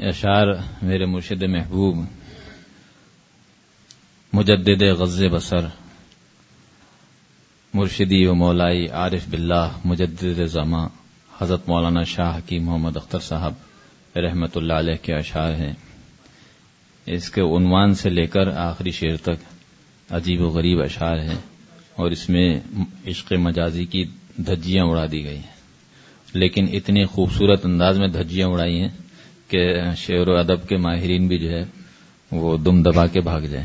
اشعار میرے مرشد محبوب مجدد غض بصر مرشدی و مولائی عارف باللہ مجدد زمان حضرت مولانا شاہ حکیم محمد اختر صاحب رحمت اللہ علیہ کے اشعار ہیں. اس کے عنوان سے لے کر آخری شعر تک عجیب و غریب اشعار ہیں اور اس میں عشق مجازی کی دھجیاں اڑا دی گئی ہیں، لیکن اتنی خوبصورت انداز میں دھجیاں اڑائی ہیں کہ شعر و ادب کے ماہرین بھی جو ہے وہ دم دبا کے بھاگ جائیں.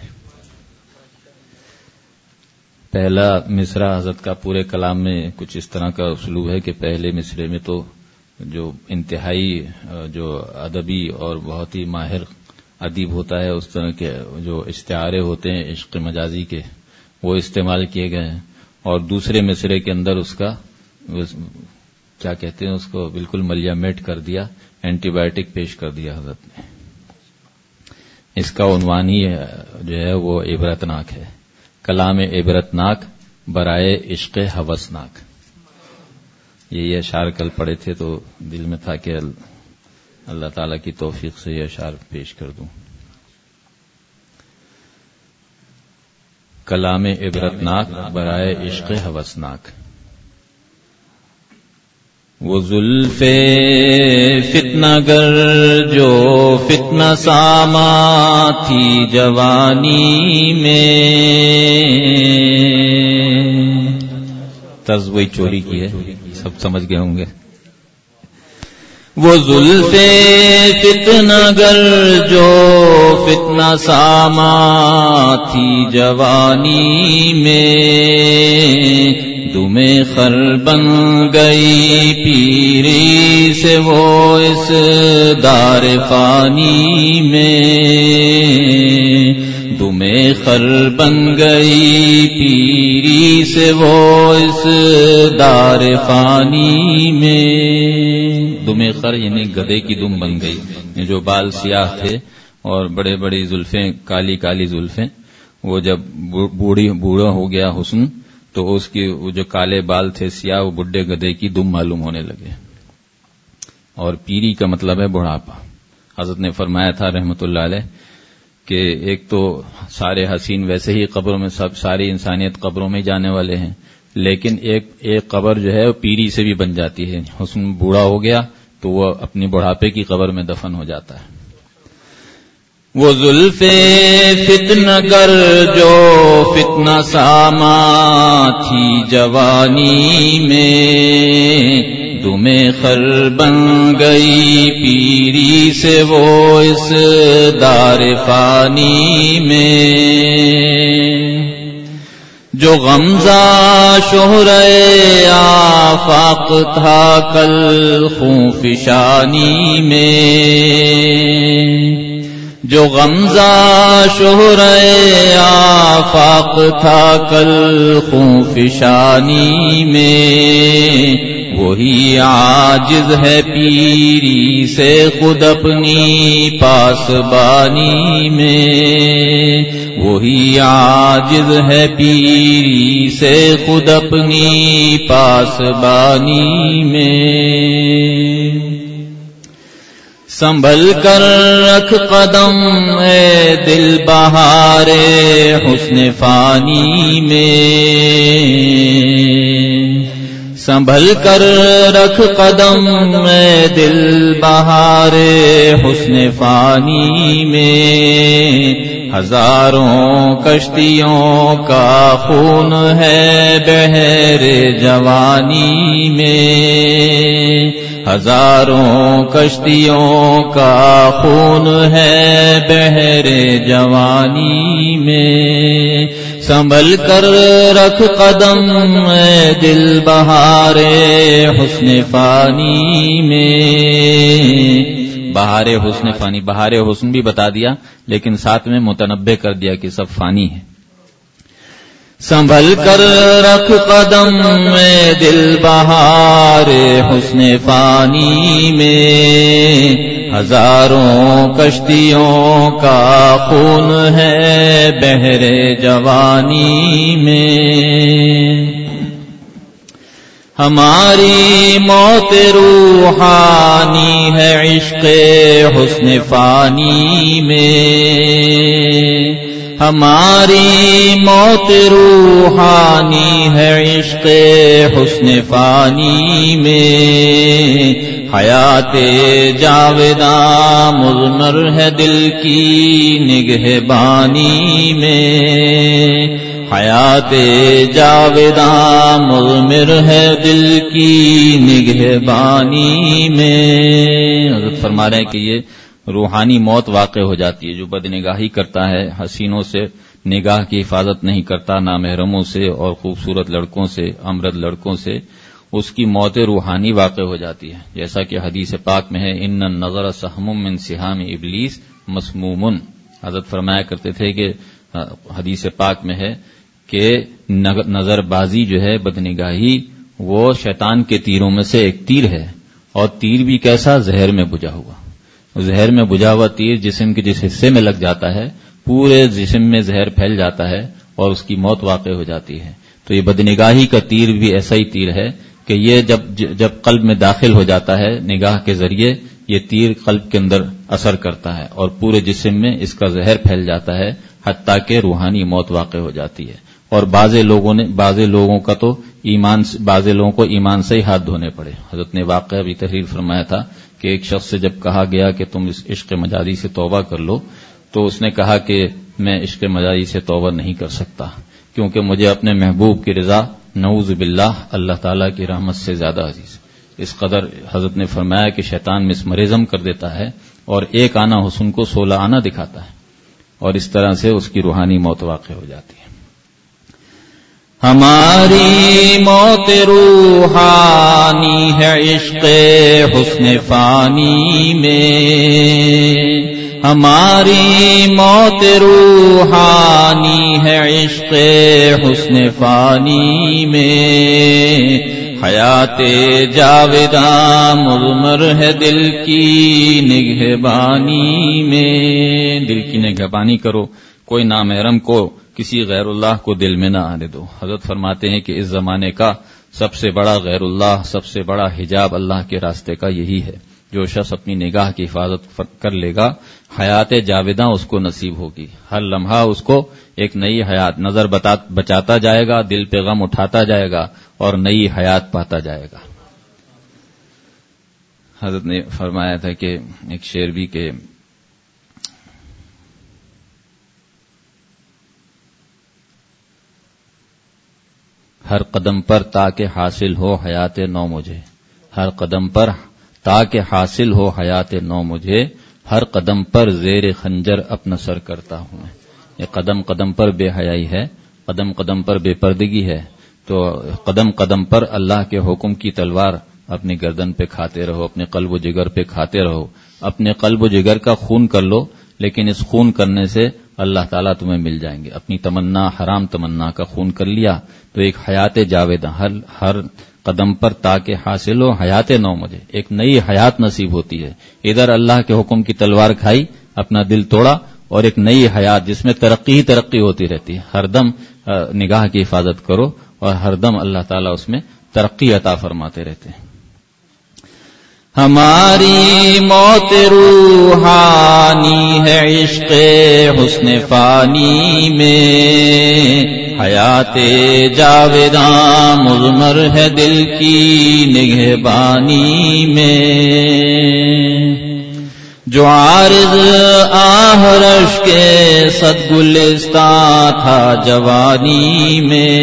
پہلا مصرع حضرت کا پورے کلام میں کچھ اس طرح کا اسلوب ہے کہ پہلے مصرے میں تو جو انتہائی جو ادبی اور بہت ہی ماہر ادیب ہوتا ہے اس طرح کے جو استعارے ہوتے ہیں عشق مجازی کے وہ استعمال کیے گئے ہیں، اور دوسرے مصرے کے اندر اس کا کیا کہتے ہیں اس کو بالکل ملیا میٹ کر دیا، اینٹی بایوٹک پیش کر دیا حضرت نے. اس کا عنوان ہی جو ہے وہ عبرتناک ہے، کلام عبرتناک برائے عشق ہوسناک. یہ اشعار کل پڑھے تھے تو دل میں تھا کہ اللہ تعالی کی توفیق سے یہ اشعار پیش کر دوں. کلام عبرتناک برائے عشق ہوسناک. وہ زلف فتنہ گر جو فتنہ ساما تھی جوانی میں، طرز وہی چوری کی ہے، سب سمجھ گئے ہوں گے. وہ زلف فتنہ گر جو فتنہ ساما تھی جوانی میں، دم خر بن گئی پیری سے وہ اس دار فانی میں، دم خر بن گئی پیری سے وہ اس دار فانی میں. دم خر یعنی گدھے کی دم بن گئی، جو بال سیاہ تھے اور بڑے بڑی زلفیں کالی کالی زلفیں، وہ جب بوڑھا ہو گیا حسن تو اس کی وہ جو کالے بال تھے سیاہ وہ بڈھے گدھے کی دم معلوم ہونے لگے. اور پیری کا مطلب ہے بڑھاپا. حضرت نے فرمایا تھا رحمت اللہ علیہ کہ ایک تو سارے حسین ویسے ہی قبروں میں ساری انسانیت قبروں میں جانے والے ہیں، لیکن ایک قبر جو ہے وہ پیری سے بھی بن جاتی ہے. حسن بوڑھا ہو گیا تو وہ اپنی بڑھاپے کی قبر میں دفن ہو جاتا ہے. وہ زلف فتنہ گر جو فتنہ ساما تھی جوانی میں، دم خر بن گئی پیری سے وہ اس دار فانی میں. جو غمزہ شہرے آفاق تھا کل خوں فشانی میں، جو غمزہ شہرے آفاق تھا کل خوں فشانی میں، وہی عاجز ہے پیری سے خود اپنی پاسبانی میں، وہی عاجز ہے پیری سے خود اپنی پاسبانی میں. سنبھل کر رکھ قدم اے دل بہار حسن فانی میں، سنبھل کر رکھ قدم اے دل بہار حسن فانی میں. ہزاروں کشتیوں کا خون ہے بحر جوانی میں، ہزاروں کشتیوں کا خون ہے بحر جوانی میں. سنبھل کر رکھ قدم اے دل بہار حسن فانی میں. بہار حسن فانی، بہار حسن بھی بتا دیا لیکن ساتھ میں متنبع کر دیا کہ سب فانی ہے. سنبھل کر رکھ قدم میں دل بہار حسن فانی میں، ہزاروں کشتیوں کا خون ہے بحر جوانی میں. ہماری موت روحانی ہے عشق حسن فانی میں، ہماری موت روحانی ہے عشق حسن فانی میں، حیات جاوداں مضمر ہے دل کی نگہبانی میں، حیات جاوداں مضمر ہے دل کی نگہبانی میں۔ حضرت فرما رہے ہیں کہ یہ روحانی موت واقع ہو جاتی ہے، جو بدنگاہی کرتا ہے، حسینوں سے نگاہ کی حفاظت نہیں کرتا، نامحرموں سے اور خوبصورت لڑکوں سے، امرد لڑکوں سے، اس کی موت روحانی واقع ہو جاتی ہے، جیسا کہ حدیث پاک میں ہے ان النظر سہم من سہام ابلیس مسموم۔ حضرت فرمایا کرتے تھے کہ حدیث پاک میں ہے کہ نظر بازی جو ہے، بدنگاہی، وہ شیطان کے تیروں میں سے ایک تیر ہے، اور تیر بھی کیسا؟ زہر میں بجھا ہوا۔ زہر میں بجھا ہوا تیر جسم کے جس حصے میں لگ جاتا ہے پورے جسم میں زہر پھیل جاتا ہے اور اس کی موت واقع ہو جاتی ہے۔ تو یہ بدنگاہی کا تیر بھی ایسا ہی تیر ہے کہ یہ جب قلب میں داخل ہو جاتا ہے نگاہ کے ذریعے، یہ تیر قلب کے اندر اثر کرتا ہے اور پورے جسم میں اس کا زہر پھیل جاتا ہے، حتیٰ کہ روحانی موت واقع ہو جاتی ہے۔ اور بعض لوگوں کو ایمان سے ہی ہاتھ دھونے پڑے۔ حضرت نے واقعہ بھی تحریر فرمایا تھا کہ ایک شخص سے جب کہا گیا کہ تم اس عشق مجازی سے توبہ کر لو، تو اس نے کہا کہ میں عشق مجازی سے توبہ نہیں کر سکتا، کیونکہ مجھے اپنے محبوب کی رضا نعوذ باللہ اللہ تعالیٰ کی رحمت سے زیادہ عزیز۔ اس قدر حضرت نے فرمایا کہ شیطان مسمرزم کر دیتا ہے اور ایک آنا حسن کو 16 آنا دکھاتا ہے، اور اس طرح سے اس کی روحانی موت واقع ہو جاتی ہے۔ ہماری موت روحانی ہے عشق حسن فانی میں، ہماری موت روحانی ہے عشق حسن فانی میں، حیات جاوداں مضمر ہے دل کی نگہبانی میں۔ دل کی نگہبانی کرو، کوئی نامحرم کو، کسی غیر اللہ کو دل میں نہ آنے دو۔ حضرت فرماتے ہیں کہ اس زمانے کا سب سے بڑا غیر اللہ، سب سے بڑا حجاب اللہ کے راستے کا یہی ہے۔ جو شخص اپنی نگاہ کی حفاظت کر لے گا، حیات جاوداں اس کو نصیب ہوگی، ہر لمحہ اس کو ایک نئی حیات، نظر بچاتا جائے گا، دل پہ غم اٹھاتا جائے گا اور نئی حیات پاتا جائے گا۔ حضرت نے فرمایا تھا کہ ایک شعر بھی کہ ہر قدم پر تاکہ حاصل ہو حیات نو مجھے، ہر قدم پر تاکہ حاصل ہو حیات نو مجھے، ہر قدم پر زیر خنجر اپنا سر کرتا ہوں میں۔ یہ قدم قدم پر بے حیائی ہے، قدم قدم پر بے پردگی ہے، تو قدم قدم پر اللہ کے حکم کی تلوار اپنی گردن پہ کھاتے رہو، اپنے قلب و جگر پہ کھاتے رہو، اپنے قلب و جگر کا خون کر لو، لیکن اس خون کرنے سے اللہ تعالیٰ تمہیں مل جائیں گے۔ اپنی تمنا، حرام تمنا کا خون کر لیا تو ایک حیات جاوداں ہر قدم پر تاکہ حاصل ہو حیات نو مجھے، ایک نئی حیات نصیب ہوتی ہے۔ ادھر اللہ کے حکم کی تلوار کھائی، اپنا دل توڑا، اور ایک نئی حیات جس میں ترقی ہی ترقی ہوتی رہتی ہے۔ ہر دم نگاہ کی حفاظت کرو اور ہر دم اللہ تعالیٰ اس میں ترقی عطا فرماتے رہتے ہیں۔ ہماری موت روحانی ہے عشق حسن فانی میں، حیات جاوداں مضمر ہے دل کی نگہبانی میں، جو عارض آہرش کے صد گلستان تھا جوانی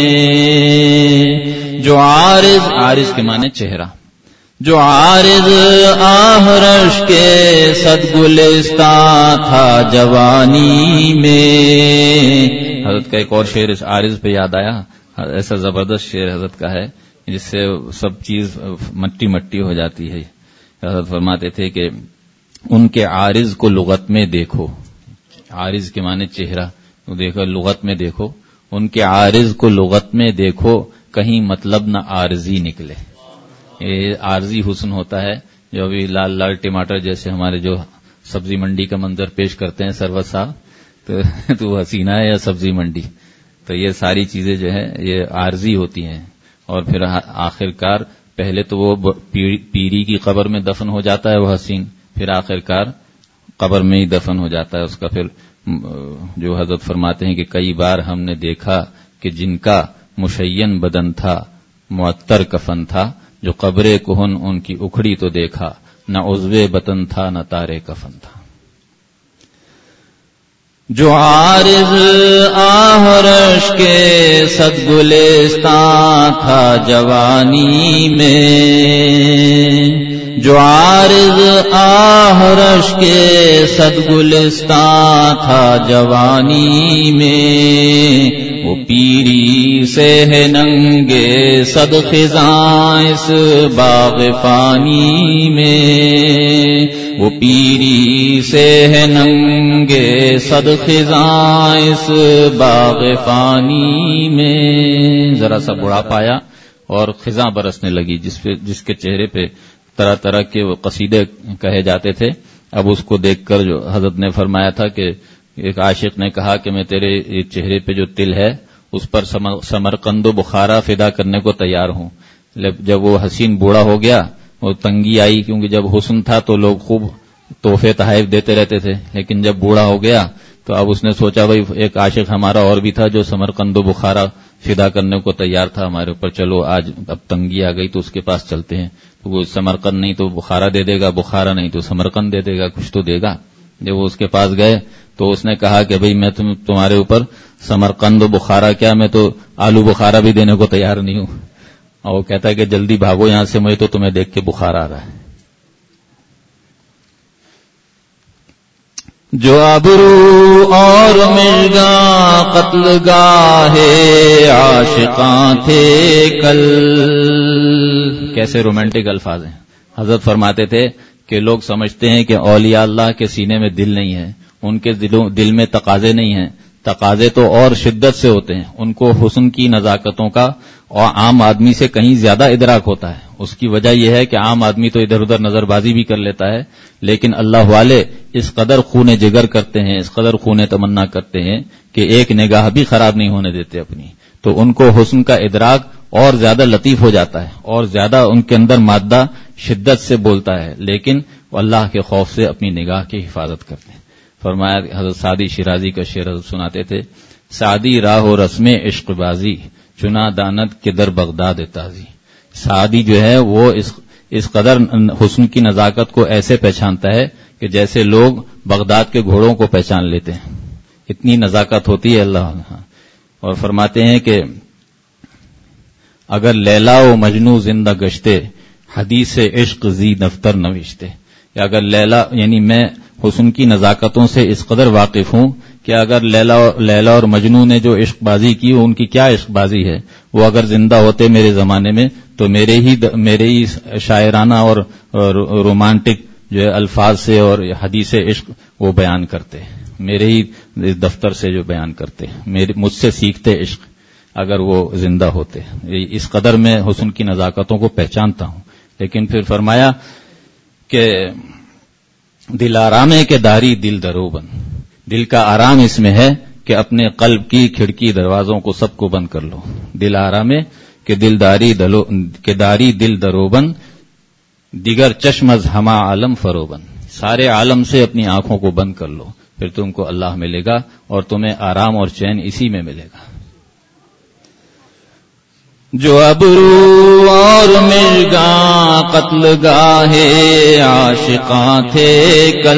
میں، جو عارض کے معنی چہرہ، جو عارض آہرش کے صد گلستان تھا جوانی میں۔ حضرت کا ایک اور شعر اس عارض پہ یاد آیا، ایسا زبردست شعر حضرت کا ہے جس سے سب چیز مٹی مٹی ہو جاتی ہے۔ حضرت فرماتے تھے کہ ان کے عارض کو لغت میں دیکھو، عارض کے معنی چہرہ، دیکھو لغت میں دیکھو، ان کے عارض کو لغت میں دیکھو، کہیں مطلب نہ عارضی نکلے۔ یہ عارضی حسن ہوتا ہے، جو ابھی لال لال ٹماٹر جیسے ہمارے جو سبزی منڈی کا منظر پیش کرتے ہیں سرور صاحب، تو حسینہ ہے یا سبزی منڈی، تو یہ ساری چیزیں جو ہے یہ عارضی ہوتی ہیں، اور پھر آخر کار پہلے تو وہ پیری کی قبر میں دفن ہو جاتا ہے وہ حسین، پھر آخر کار قبر میں ہی دفن ہو جاتا ہے اس کا۔ پھر جو حضرت فرماتے ہیں کہ کئی بار ہم نے دیکھا کہ جن کا مشین بدن تھا، معطر کفن تھا، جو قبر کہن ان کی اکھڑی تو دیکھا، نہ عضو بطن تھا نہ تارے کفن تھا۔ جو عارض آہرش کے صد گلستان تھا جوانی میں، جو عارض آہرش کے صد گلستان تھا جوانی میں، وہ پیری سے ہے ننگے صد خزاں اس باغ فانی میں، وہ پیری سے ہے ننگے صد خزاں اس باغ فانی میں۔ ذرا سا بڑھاپا آیا اور خزاں برسنے لگی، جس کے چہرے پہ طرح طرح کے وہ قصیدے کہے جاتے تھے۔ اب اس کو دیکھ کر جو حضرت نے فرمایا تھا کہ ایک عاشق نے کہا کہ میں تیرے چہرے پہ جو تل ہے اس پر سمرقند و بخارا فدا کرنے کو تیار ہوں۔ جب وہ حسین بوڑھا ہو گیا، وہ تنگی آئی، کیونکہ جب حسن تھا تو لوگ خوب تحفے تحائف دیتے رہتے تھے، لیکن جب بوڑھا ہو گیا تو اب اس نے سوچا بھائی ایک عاشق ہمارا اور بھی تھا جو سمرقند و بخارا فدا کرنے کو تیار تھا ہمارے اوپر، چلو آج اب تنگی آ گئی تو اس کے پاس چلتے ہیں۔ تو وہ سمرقند نہیں تو بخارا دے دے گا، بخارا نہیں تو سمرقند دے دے گا، کچھ تو دے گا۔ جب وہ اس کے پاس گئے تو اس نے کہا کہ بھئی میں تمہارے اوپر سمرقند و بخارا کیا، میں تو آلو بخارا بھی دینے کو تیار نہیں ہوں۔ اور وہ کہتا ہے کہ جلدی بھاگو یہاں سے، مجھے تو تمہیں دیکھ کے بخار آ رہا ہے۔ جو ابرو اور مرگاں قتل گاہے عاشقاں تھے کل، کیسے رومانٹک الفاظ ہیں۔ حضرت فرماتے تھے کہ لوگ سمجھتے ہیں کہ اولیاء اللہ کے سینے میں دل نہیں ہے، ان کے دل میں تقاضے نہیں ہیں، تقاضے تو اور شدت سے ہوتے ہیں، ان کو حسن کی نزاکتوں کا اور عام آدمی سے کہیں زیادہ ادراک ہوتا ہے۔ اس کی وجہ یہ ہے کہ عام آدمی تو ادھر ادھر نظر بازی بھی کر لیتا ہے، لیکن اللہ والے اس قدر خون جگر کرتے ہیں، اس قدر خون تمنا کرتے ہیں کہ ایک نگاہ بھی خراب نہیں ہونے دیتے اپنی، تو ان کو حسن کا ادراک اور زیادہ لطیف ہو جاتا ہے، اور زیادہ ان کے اندر مادہ شدت سے بولتا ہے، لیکن وہ اللہ کے خوف سے اپنی نگاہ کی حفاظت کرتے ہیں۔ فرمایا حضرت سعدی شیرازی کا شعر حضرت سناتے تھے، سعدی راہ و رسم عشق بازی چنا داند کے در بغداد تازی۔ سعدی جو ہے وہ اس قدر حسن کی نزاکت کو ایسے پہچانتا ہے کہ جیسے لوگ بغداد کے گھوڑوں کو پہچان لیتے ہیں، اتنی نزاکت ہوتی ہے اللہ۔ اور فرماتے ہیں کہ اگر لیلا و مجنو زندہ گشتے حدیث عشق زی دفتر نوشتے، یا اگر لیلا یعنی میں حسن کی نزاکتوں سے اس قدر واقف ہوں کہ اگر لیلا اور مجنو نے جو عشق بازی کی ان کی کیا عشق بازی ہے، وہ اگر زندہ ہوتے میرے زمانے میں تو میرے ہی شاعرانہ اور رومانٹک جو ہے الفاظ سے اور حدیث عشق وہ بیان کرتے، میرے ہی دفتر سے جو بیان کرتے، مجھ سے سیکھتے عشق اگر وہ زندہ ہوتے۔ اس قدر میں حسن کی نزاکتوں کو پہچانتا ہوں۔ لیکن پھر فرمایا کہ دل آرامے کے داری دل دروبن، دل کا آرام اس میں ہے کہ اپنے قلب کی کھڑکی دروازوں کو سب کو بند کر لو۔ دل آرامے کہ داری دل دروبن، دیگر چشم از ہما عالم فروبن، سارے عالم سے اپنی آنکھوں کو بند کر لو، پھر تم کو اللہ ملے گا اور تمہیں آرام اور چین اسی میں ملے گا۔ جو ابرو اور مرگاں قتل گاہے عاشقاں تھے کل،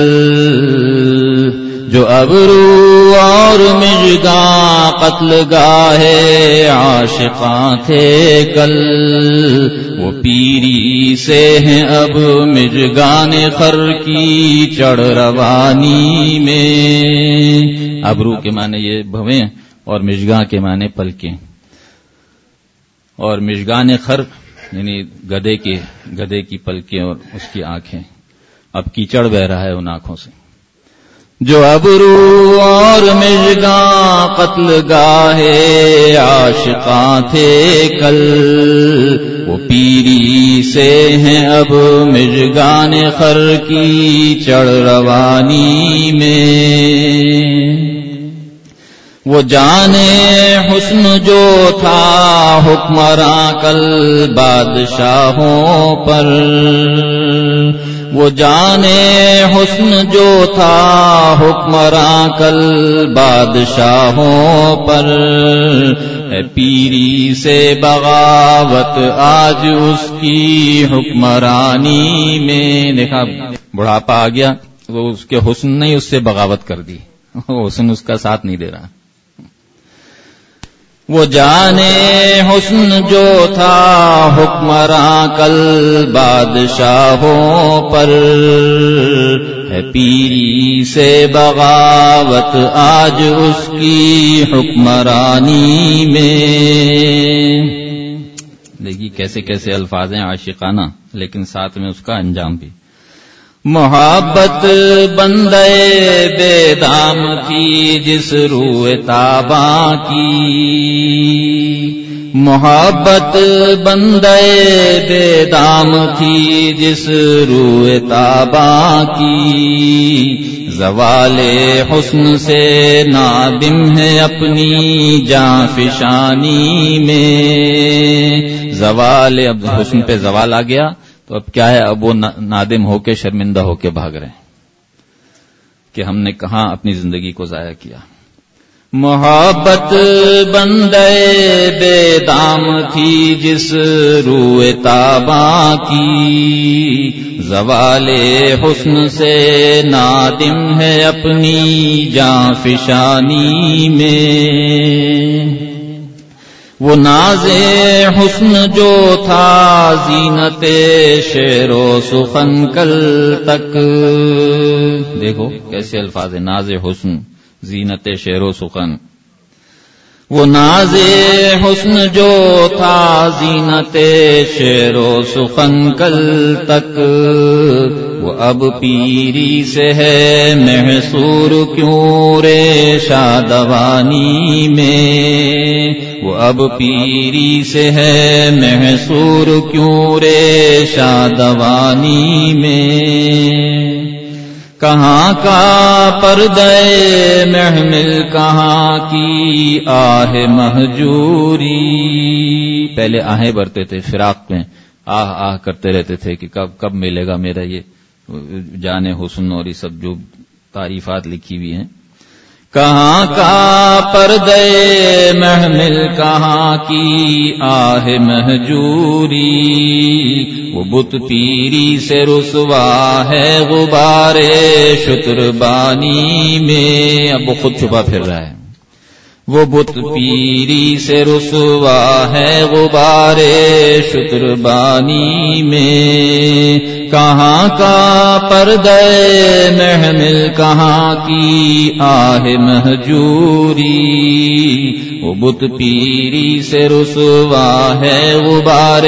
جو ابرو اور مرگاں قتل گاہے عاشقاں تھے کل، وہ پیری سے ہیں اب مرگان خر کی چڑھ روانی میں۔ ابرو کے معنی یہ بھویں اور مژگاں کے معنی پلکیں، اور مژگان خر یعنی گدھے کی پلکیں اور اس کی آنکھیں، اب کیچڑ بہ رہا ہے ان آنکھوں سے۔ جو ابرو اور مژگاں قتل گاہے عاشقاں تھے کل، وہ پیری سے ہیں اب مژگان خر کی چڑھ روانی میں۔ وہ جانے حسن جو تھا حکمراں کل بادشاہوں پر، وہ جانے حسن جو تھا حکمراں کل بادشاہوں پر، ہے پیری سے بغاوت آج اس کی حکمرانی میں۔ دیکھا بڑھاپا آ گیا تو اس کے حسن نے اس سے بغاوت کر دی، حسن اس کا ساتھ نہیں دے رہا۔ وہ جانے حسن جو تھا حکمراں کل بادشاہوں پر، ہے پیری سے بغاوت آج اس کی حکمرانی میں۔ دیکھیے کیسے کیسے الفاظ ہیں عاشقانہ، لیکن ساتھ میں اس کا انجام بھی۔ محبت بندے بے دام تھی جس روئے تاباں کی، محبت بندے بے دام تھی جس روئے تاباں کی، زوال حسن سے نادم ہے اپنی جاں فشانی میں۔ زوال، اب حسن پہ زوال آ گیا تو اب کیا ہے، اب وہ نادم ہو کے شرمندہ ہو کے بھاگ رہے ہیں کہ ہم نے کہاں اپنی زندگی کو ضائع کیا۔ محبت بندے بے دام تھی جس روئے تاباں کی، زوال حسن سے نادم ہے اپنی جاں فشانی میں۔ وہ ناز حسن جو تھا زینت شعر و سخن کل تک، دیکھو کیسے الفاظ ہیں، ناز حسن زینت شعر و سخن۔ وہ ناز حسن جو تھا زینت شعر و سخن کل تک، وہ اب پیری سے ہے محصور کیوں رے شادوانی میں۔ وہ اب پیری سے ہے محصور کیوں رے شادوانی میں۔ کہاں کا پردے محمل کہاں کی آہ مہجوری، پہلے آہیں بھرتے تھے فراق میں، آہ آہ کرتے رہتے تھے کہ کب ملے گا میرا یہ جان حسن، اور یہ سب جو تعریفات لکھی ہوئی ہیں۔ کہاں کا پردے محمل کہاں کی آہ مہجوری، وہ بت پیری سے رسوا ہے غبار شتربانی میں۔ اب وہ خود چھپا پھر رہا ہے، وہ بت پیری سے رسوا ہے غبار شتربانی میں۔ کہاں کا پردے محمل کہاں کی آہ مہجوری، وہ بت پیری سے رسوا ہے غبار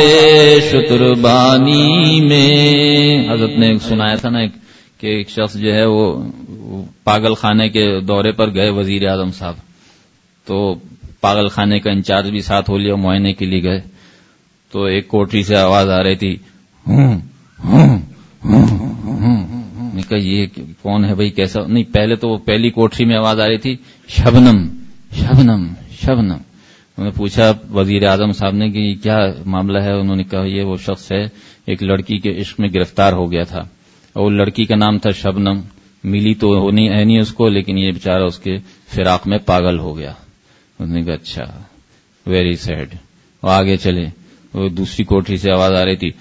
شتربانی میں۔ حضرت نے سنایا تھا نا کہ ایک شخص جو ہے وہ پاگل خانے کے دورے پر گئے، وزیر اعظم صاحب، تو پاگل خانے کا انچارج بھی ساتھ ہو لیا، معائنے کے لیے گئے تو ایک کوٹری سے آواز آ رہی تھی، میں کہا یہ کون ہے بھائی، کیسا؟ نہیں، پہلے تو پہلی کوٹری میں آواز آ رہی تھی شبنم شبنم شبنم۔ انہوں نے پوچھا وزیر اعظم صاحب نے کہ یہ کیا معاملہ ہے؟ انہوں نے کہا یہ وہ شخص ہے ایک لڑکی کے عشق میں گرفتار ہو گیا تھا، اور لڑکی کا نام تھا شبنم، ملی تو ہونی ہے نہیں اس کو، لیکن یہ بیچارہ اس کے فراق میں پاگل ہو گیا۔ انہوں نے کہا اچھا، ویری سیڈ۔ اور آگے چلے، وہ دوسری کوٹری سے آواز آ رہی تھی،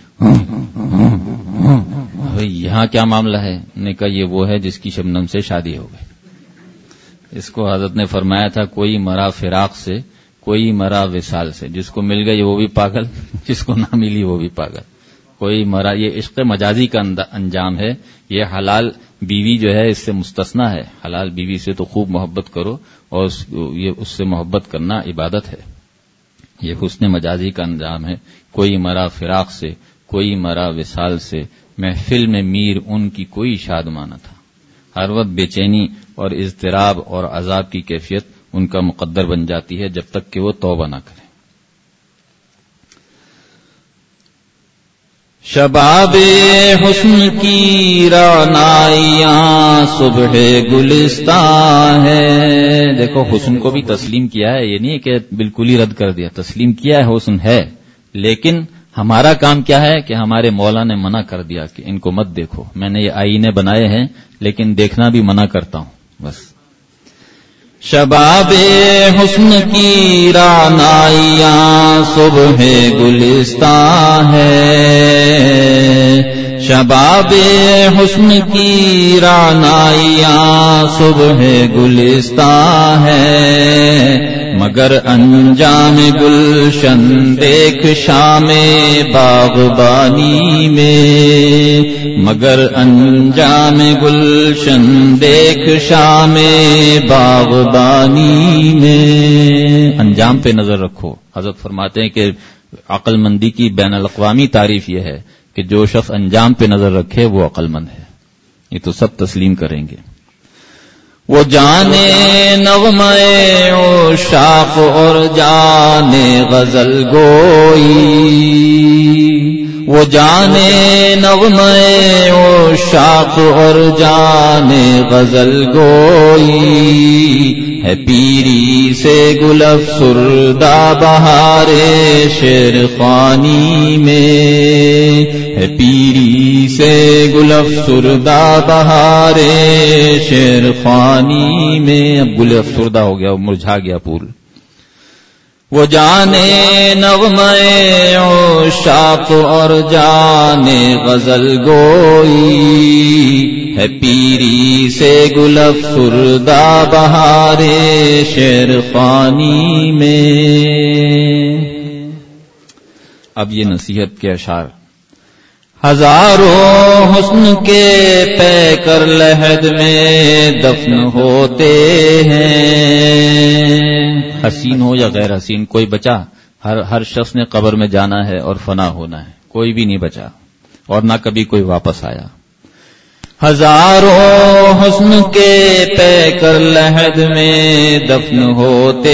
یہاں کیا معاملہ ہے؟ نے کہا یہ وہ ہے جس کی شبنم سے شادی ہو گئی۔ اس کو حضرت نے فرمایا تھا کوئی مرا فراق سے، کوئی مرا وصال سے، جس کو مل گئی وہ بھی پاگل، جس کو نہ ملی وہ بھی پاگل، کوئی مرا۔ یہ عشق مجازی کا انجام ہے، یہ حلال بیوی جو ہے اس سے مستثنا ہے۔ حلال بیوی سے تو خوب محبت کرو، اور اس سے محبت کرنا عبادت ہے، یہ حسن مجازی کا انجام ہے۔ کوئی مرا فراق سے، کوئی مرا وصال سے، محفل میں میر ان کی کوئی شادماں نہ تھا۔ ہر وقت بے چینی اور اضطراب اور عذاب کی کیفیت ان کا مقدر بن جاتی ہے جب تک کہ وہ توبہ نہ کریں۔ شباب حسن کی رعنائیاں صبح گلستان ہے. دیکھو حسن کو بھی تسلیم کیا ہے، یہ نہیں کہ بالکل ہی رد کر دیا، تسلیم کیا ہے، حسن ہے، لیکن ہمارا کام کیا ہے کہ ہمارے مولا نے منع کر دیا کہ ان کو مت دیکھو. میں نے یہ آئینے بنائے ہیں لیکن دیکھنا بھی منع کرتا ہوں بس. شباب حسن کی رعنائیاں صبح گلستان ہے. شباب حسن کی رعنائیاں صبح گلستان ہے. مگر انجام گلشن دیکھ شام باغبانی میں. مگر انجام گلشن دیکھ شام باغبانی میں. انجام پہ نظر رکھو. حضرت فرماتے ہیں کہ عقل مندی کی بین الاقوامی تعریف یہ ہے کہ جو شخص انجام پہ نظر رکھے وہ عقل مند ہے. یہ تو سب تسلیم کریں گے. وہ جانے نغمہ عشاق اور جانے غزل گوئی. وہ جانے نغمہ عشاق اور جانے غزل گوئی. ہے پیری سے گل افسردہ بہار شعر خوانی میں. ہے پیری سے گل افسردہ بہار شعر خوانی میں. اب گل افسردہ ہو گیا، مرجھا گیا پھول. وہ جانے نغمہ عشاق اور جانے غزل گوئی. ہے پیری سے گل افسردہ بہار شعر خوانی میں. اب یہ نصیحت کے اشعار. ہزاروں حسن کے پیکر لحد میں دفن ہوتے ہیں. حسین ہو یا غیر حسین کوئی بچا؟ ہر شخص نے قبر میں جانا ہے اور فنا ہونا ہے. کوئی بھی نہیں بچا اور نہ کبھی کوئی واپس آیا. ہزاروں حسن کے پیکر لحد میں دفن ہوتے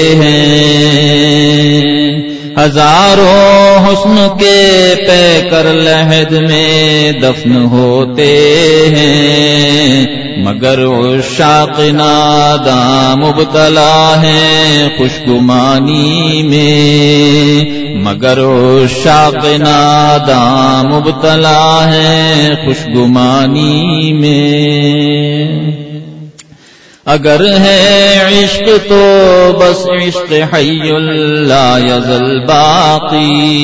ہیں. ہزاروں حسن کے پیکر لحد میں دفن ہوتے ہیں. مگر عشاق ناداں مبتلا ہیں خوشگمانی میں. مگر عشاق ناداں مبتلا ہیں خوشگمانی میں. اگر ہے عشق تو بس عشق حی لا یزل باقی.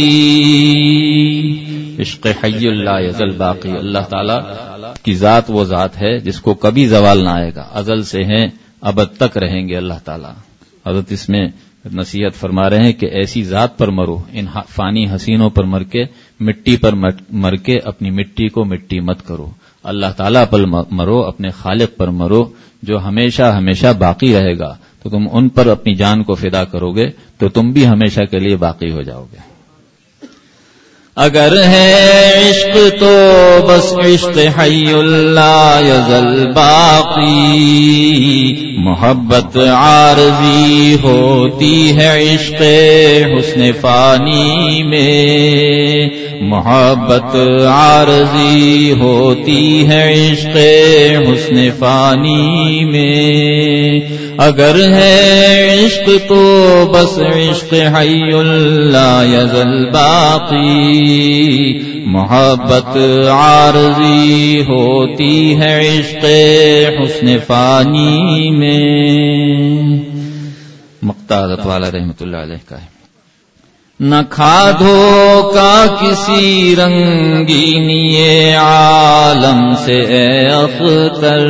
عشق حی لا یزل باقی. اللہ تعالی کی ذات وہ ذات ہے جس کو کبھی زوال نہ آئے گا. ازل سے ہیں ابد تک رہیں گے اللہ تعالی. حضرت اس میں نصیحت فرما رہے ہیں کہ ایسی ذات پر مرو، ان فانی حسینوں پر مر کے، مٹی پر مر کے اپنی مٹی کو مٹی مت کرو. اللہ تعالیٰ پر مرو، اپنے خالق پر مرو جو ہمیشہ ہمیشہ باقی رہے گا. تو تم ان پر اپنی جان کو فدا کرو گے تو تم بھی ہمیشہ کے لیے باقی ہو جاؤ گے. اگر ہے عشق تو بس عشق حی لا یزل باقی. محبت عارضی ہوتی ہے عشق حسن فانی میں. محبت عارضی ہوتی ہے عشق حسن فانی میں. اگر ہے عشق تو بس عشق حی لا یزل باقی. محبت عارضی ہوتی ہے عشق حسن فانی میں. مقطع حضرت والا رحمۃ اللہ علیہ کا ہے. نہ کھا دھوکا کسی رنگینی عالم سے اے اختر.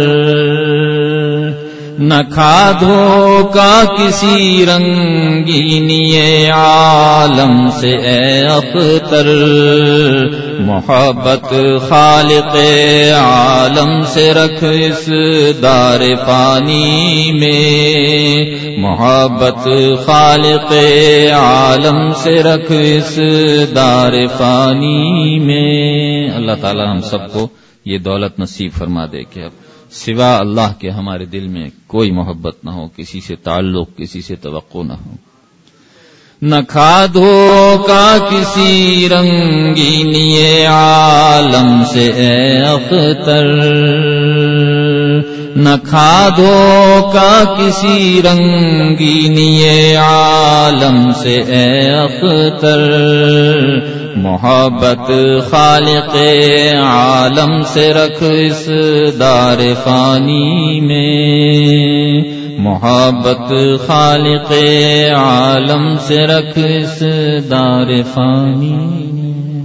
نہ کھا دھوکا کسی رنگینی عالم سے اے اختر. محبت خالق عالم سے رکھ اس دار فانی میں. محبت خالق عالم سے رکھ اس دار فانی میں. اللہ تعالی ہم سب کو یہ دولت نصیب فرما دے کہ اب سوا اللہ کے ہمارے دل میں کوئی محبت نہ ہو، کسی سے تعلق، کسی سے توقع نہ ہو. نہ کھا دھوکا کسی رنگینی عالم سے اے اختر، نہ کھا دھوکا کسی رنگینی عالم سے اے اختر، محبت خالق عالم سے رکھ اس دار فانی میں، محبت خالق عالم سے رکھ اس دار فانی میں۔